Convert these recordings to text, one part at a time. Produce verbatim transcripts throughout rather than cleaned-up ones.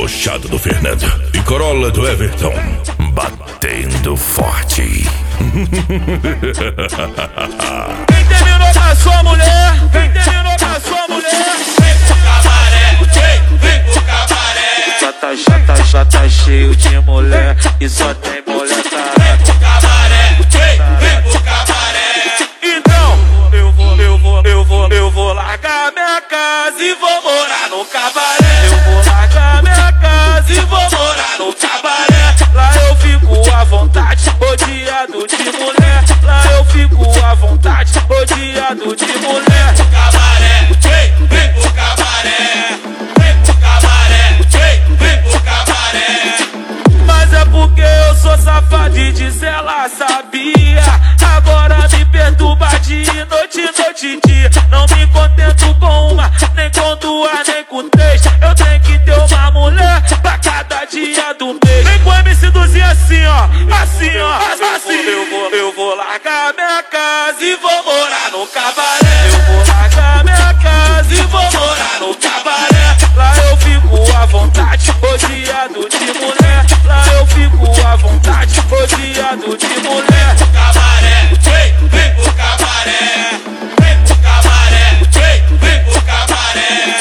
debochado do Fernando e Corolla do Everton, batendo forte. Quem terminou com a sua mulher? Quem terminou com a sua mulher? Vem pro cabaré, vem, vem pro cabaré. Já tá, já tá, já tá cheio de mulher e só tem mulher tarada. Vem pro cabaré, vem, vem pro cabaré. Então, eu vou, eu vou, eu vou, eu vou largar minha casa e vou morar no cabaré. Eu vou largar minha casa e vou morar no cabaré. Lá eu fico à vontade, rodeado de mulher. Lá eu fico à vontade, rodeado de mulher. Vem pro cabaré, vem, vem pro cabaré. Vem pro cabaré, vem, vem pro cabaré. Mas é porque eu sou safado e disso ela sabia. Agora me perturba de noite, noite e dia. Não me contento com uma, nem com duas, nem com três. Eu tenho que ter uma mulher pra cada dia do mês. Vem com o M C Duzinho assim, ó, assim, ó, assim. Eu vou, eu vou largar minha casa e vou morar no cabaré. Eu vou largar minha casa e vou morar no cabaré. Lá eu fico à vontade, rodeado de mulher. Lá eu fico à vontade, rodeado de mulher. Cabaré, vem, vem pro cabaré. Vem pro cabaré, vem, vem pro cabaré.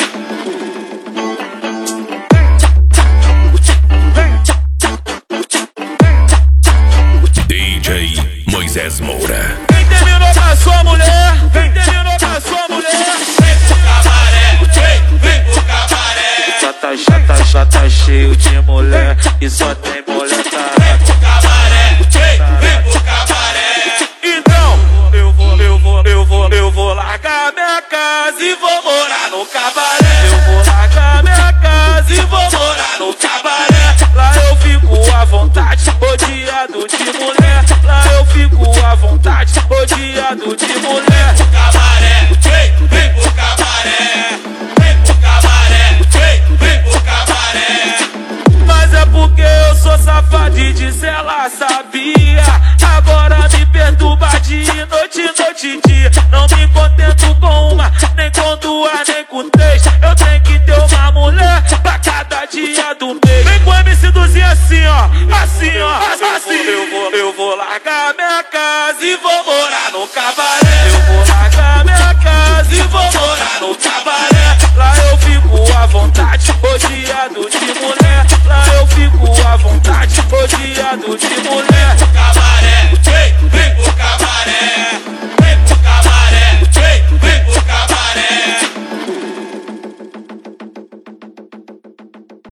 D J Moisés Moura. Quem terminou com a sua mulher? Quem terminou com a sua mulher? Vem pro cabaré, vem, vem pro cabaré. Já tá, já tá, já tá cheio de mulher e só tem mulher tarada. Vem pro cabaré, vem, vem pro cabaré. Então, eu vou, eu vou, eu vou, eu vou largar minha casa e vou morar no cabaré. Eu vou largar minha casa e vou morar no cabaré. Lá eu fico à vontade, rodeado de mulher. Lá eu fico à vontade, rodeado de mulher. Cabaré, vem, vem pro cabaré. Vem pro cabaré, vem, vem pro cabaré. Mas é porque eu sou safado e disso ela sabia. Agora me perturba de noite, noite e dia. Não me contento com uma, nem com duas, nem com três. Eu tenho que ter uma mulher pra cada dia do mês. Vem com o M C Duzinho assim, ó, assim, ó, assim. Eu vou, eu vou largar minha casa e vou morar no cabaré. Eu vou largar minha casa e vou morar no cabaré. Lá eu fico à vontade, rodeado de mulher. Lá eu fico à vontade, rodeado de mulher. Cabaré, vem,